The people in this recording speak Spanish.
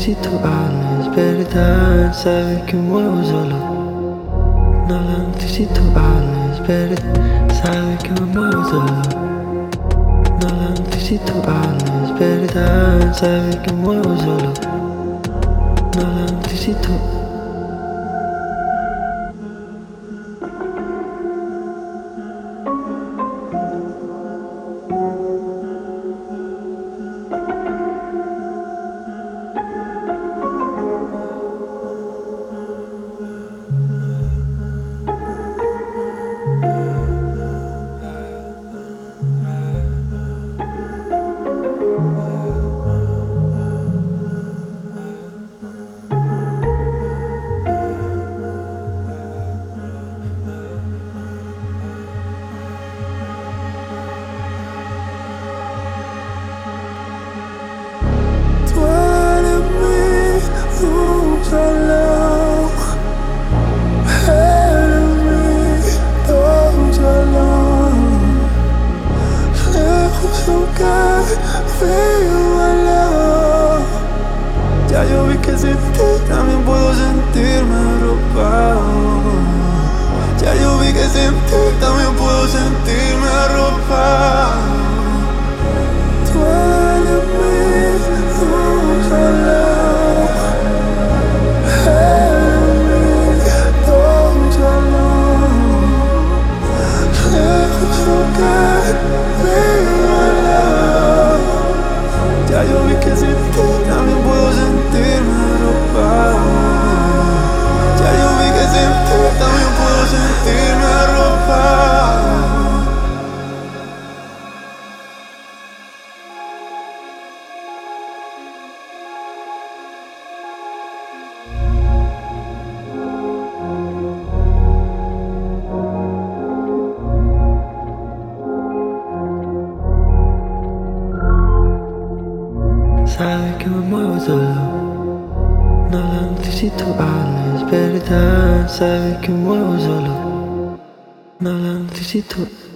necesito algo, es verdad, sabe que muevo solo. No la necesito algo, es verdad, sabe que me muevo solo. No la necesito algo, es verdad, sabe que muevo solo. No la necesito. Ya yo vi que sin ti también puedo sentirme arropado. Ya yo vi que sin ti también puedo sentirme arropado. Tú eres mi luz al lado, eres mi luz al lado. Lejos lo que vivo al lado. Ya yo vi que sin ti también puedo sentirme arropado. Ya yo vi que sin ti también puedo sentirme arropado. Sabe que me muevo solo. No la necesito algo, es verdad, sabe que me muevo solo. No la necesito.